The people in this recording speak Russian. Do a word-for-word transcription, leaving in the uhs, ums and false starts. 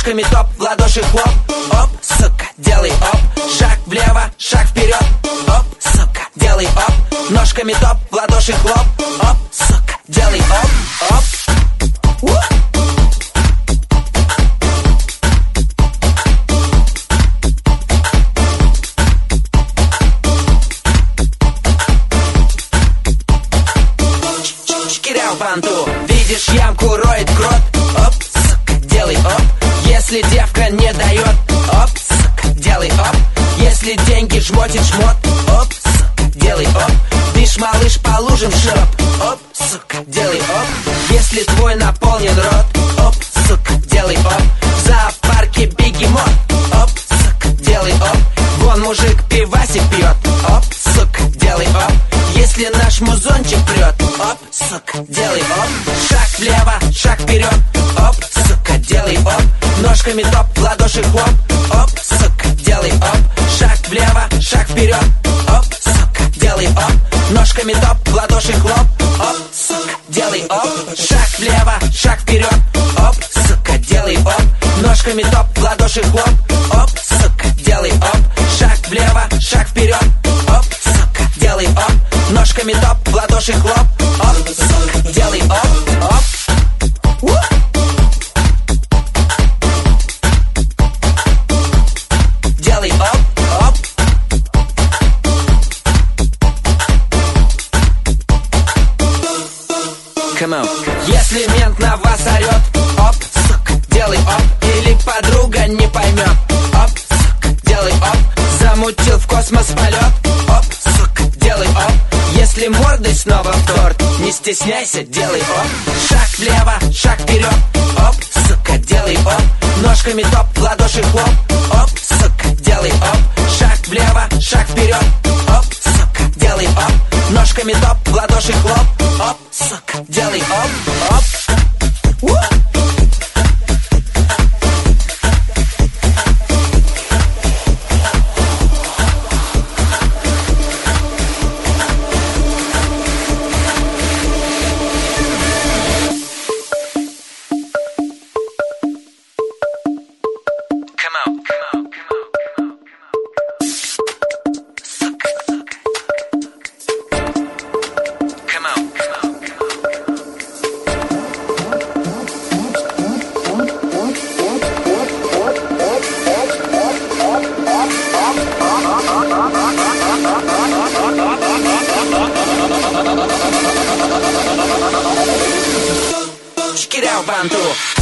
ножками топ, в ладоши хлоп. Оп, сука, делай оп. Шаг влево, шаг вперед. Оп, сука, делай оп. Ножками топ, в ладоши хлоп. Оп, сука, делай оп, оп. Банту. Видишь ямку, роет крот. Оп, сука, делай оп. Если девка не дает. Оп, сука, делай оп. Если деньги жмотит жмот. Оп, сука, делай оп. Бишь, малыш, по лужам шоп. Оп, сука, делай оп. Если твой наполнен рот. Оп, сука, делай оп. В зоопарке бегемот. Оп, сука, делай оп. Вон мужик пивасик пьет. Оп, сука, делай оп. Если наш музончик прет. Оп, сука, делай оп. Шаг влево, шаг вперед. Оп, сука, делай оп. Ножками топ, в ладоши хлоп. Оп, сука, делай оп. Шаг влево, шаг вперед. Оп, сука, делай оп. Ножками топ, в ладоши хлоп. Оп, сука, делай оп. Шаг влево, шаг вперед. Оп, сука, делай оп. Ножками топ, в ладоши хлоп. Оп, сука, делай оп. Шаг влево, шаг вперед. Оп, сука, делай оп. Ножками топ, в ладоши хлоп. Оп, сука, делай оп, оп. Делай оп, оп. Come on. Если мент на вас орет. Оп, сука, делай оп. Или подруга не поймет. Оп, сука, делай оп. Замутил в космос полет. Оп, сука, делай оп. Если мордой снова в торт, не стесняйся, делай оп. Шаг влево, шаг вперед. Оп, сука, делай оп. Ножками топ, в ладоши хлоп. Оп, сука, делай оп. Шаг влево, шаг вперед. Оп, сука, делай оп. Ножками топ, в ладоши хлоп. Оп, сука, делай оп, оп. Банту.